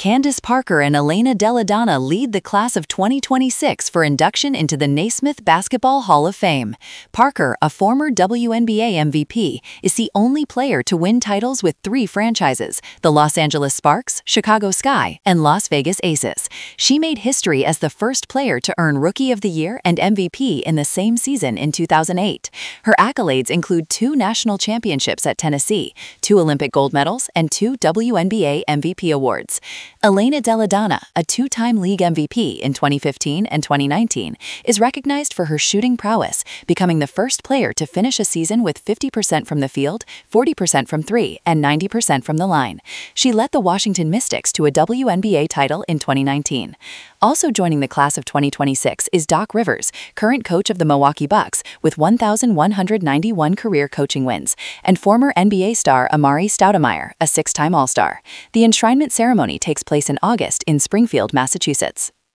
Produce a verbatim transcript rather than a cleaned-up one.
Candace Parker and Elena Delle Donne lead the class of twenty twenty-six for induction into the Naismith Basketball Hall of Fame. Parker, a former W N B A M V P, is the only player to win titles with three franchises: the Los Angeles Sparks, Chicago Sky, and Las Vegas Aces. She made history as the first player to earn Rookie of the Year and M V P in the same season in two thousand eight. Her accolades include two national championships at Tennessee, two Olympic gold medals, and two W N B A M V P awards. Elena Delle Donne, a two-time league M V P in twenty fifteen and twenty nineteen, is recognized for her shooting prowess, becoming the first player to finish a season with fifty percent from the field, forty percent from three, and ninety percent from the line. She led the Washington Mystics to a W N B A title in twenty nineteen. Also joining the class of twenty twenty-six is Doc Rivers, current coach of the Milwaukee Bucks, with one thousand one hundred ninety-one career coaching wins, and former N B A star Amari Stoudemire, a six-time All-Star. The enshrinement ceremony takes place in August in Springfield, Massachusetts.